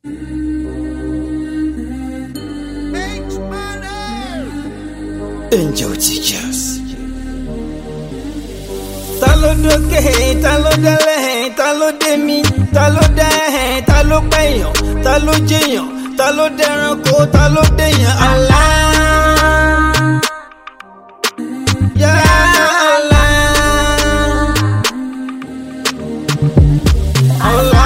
Angel Teachers. Ta ló dókè, ta ló délẹ̀, ta ló dé mi, ta ló dá ẹ̀hẹ̀, ta ló pẹ̀yàn, ta ló jẹyàn, ta ló dẹranko, ta ló déyàn. Allah. Ya Allah. Allah.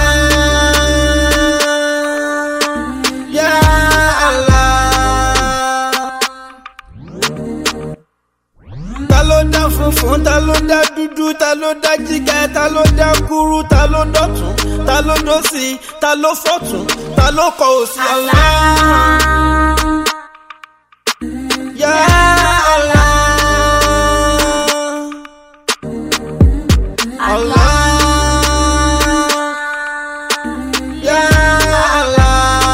Ya Allah. Ta ló dá funfun, ta ló dá dúdú, ta ló dá jígẹ, ta ló dá kúrú, ta ló dọ̀tún, ta ló dósì, ta ló fọ̀tún, ta ló kọ òsì. Allah. Ya Allah. Allah. Ya Allah.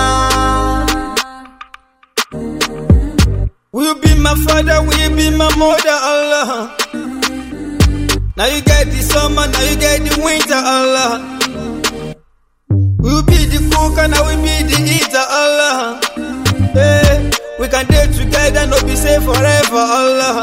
Will you be my father, will you be my mother, Allah? Now you get the summer, now you get the winter, Allah. We'll be the cook and I will be the eater, Allah. Hey, we can date together, no be safe forever, Allah.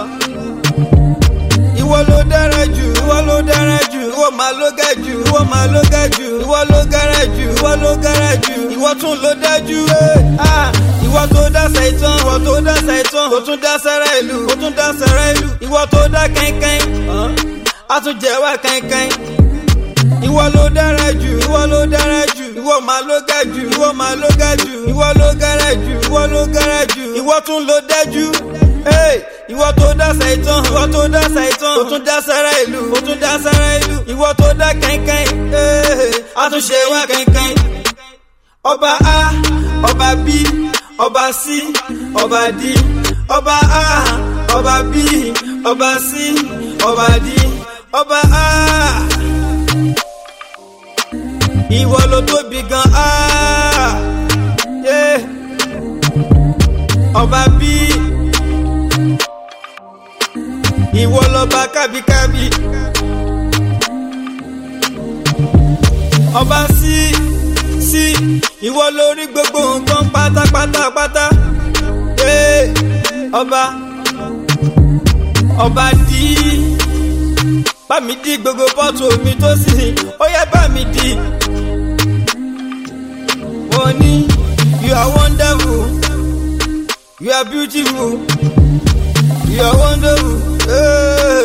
Ìwọ ló dára jù, ìwọ ló dára jù, ìwọ máa ló ga jù, ìwọ máa ló ga jù, ìwọ ló gara jù, ìwọ ló gara jù, ìwọ tún ló dájú. Ìwọ tó dá Sàìtàn, ìwọ tó dá Sàìtàn, ó tún dá sára ìlú, ó tún dá sára ìlú. Ìwọ tó dá kẹ́ńkẹ́ń, á tún jẹ́ wá kẹ́ńkẹ́ń. Ìwọ ló dára jù, ìwọ ló dára jù, ìwọ máa ló ga jù, ìwọ máa ló ga jù, ìwọ ló gara jù, ìwọ ló gara jù, ìwọ tún ló dájú. Ìwọ tó dá Sàìtàn, ìwọ tó dá Sàìtàn, ó tún dá sára ìlú, ó tún dá sára ìlú. Ìwọ tó dá kẹ́ńkẹ́ń, á tún ṣe wá kẹ́ńkẹ́ń. Ọba A, ọba B, ọba C, ọba D, ọba A, ọba B, ọba C, ọba D, ọba A. Ìwọ ló tóbi gan yeah. Ọba B, ìwọ lọba kábíkábí. Ọba C, ìwọ lórí gbogbo nǹkan pátápátápátá. Ọba D, bá mi dí gbogbo pọ́tù omi tó sì, ó yẹ bá mi dí. Money, you are wonderful, you are beautiful, you are wonderful.